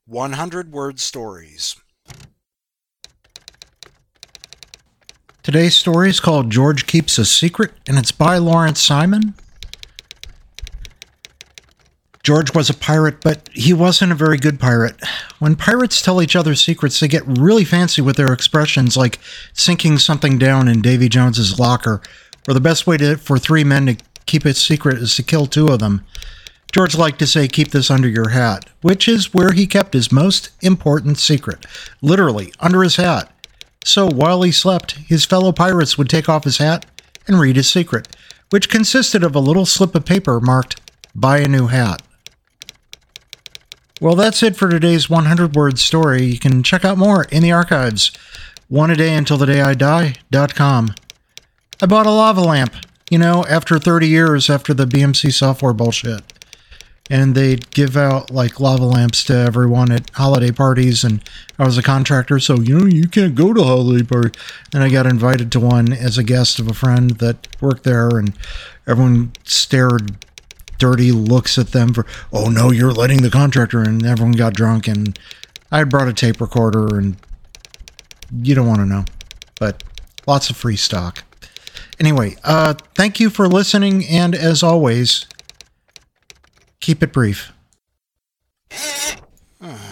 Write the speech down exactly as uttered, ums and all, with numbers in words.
one hundred word stories. Today's story is called George Keeps a Secret, and it's by Lawrence Simon. George was a pirate, but he wasn't a very good pirate. When pirates tell each other secrets, they get really fancy with their expressions, like sinking something down in Davy Jones's locker, or the best way to, for three men to keep it secret is to kill two of them. George liked to say, "Keep this under your hat," which is where he kept his most important secret, literally under his hat. So while he slept, his fellow pirates would take off his hat and read his secret, which consisted of a little slip of paper marked, "Buy a new hat." Well, that's it for today's one hundred word story. You can check out more in the archives. one a day until the day I die dot com. I bought a lava lamp, you know, after thirty years after the B M C software bullshit. And they'd give out, like, lava lamps to everyone at holiday parties, and I was a contractor, so, you know, you can't go to holiday party. And I got invited to one as a guest of a friend that worked there, and everyone stared dirty looks at them for, "Oh, no, you're letting the contractor," and everyone got drunk, and I had brought a tape recorder, and you don't want to know, but lots of free stock. Anyway, uh, thank you for listening, and as always, keep it brief.